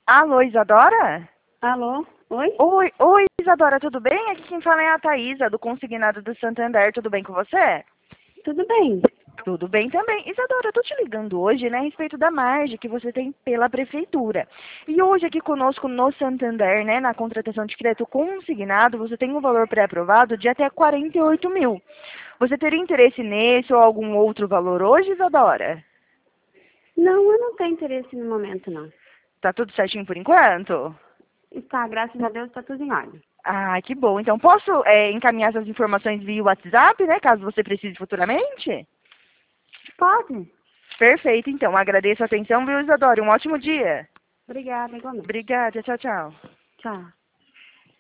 Alô, Isadora? Alô? Oi? Oi, Isadora, tudo bem? Aqui quem fala é a Thaísa, do Consignado do Santander. Tudo bem com você? Tudo bem? Tudo bem também. Isadora, eu tô te ligando hoje, né, a respeito da margem que você tem pela prefeitura. E hoje aqui conosco no Santander, né, na contratação de crédito consignado, você tem um valor pré-aprovado de até 48 mil. Você teria interesse nesse ou algum outro valor hoje, Isadora? Não, eu não tenho interesse no momento, não. Tá tudo certinho por enquanto? Está, graças a Deus, está tudo em ordem. Ah, que bom. Então, posso encaminhar essas informações via WhatsApp, né, caso você precise futuramente? Pode? Perfeito, então. Agradeço a atenção, viu, Isadora? Um ótimo dia. Obrigada, igualmente. Obrigada. Tchau, tchau. Tchau.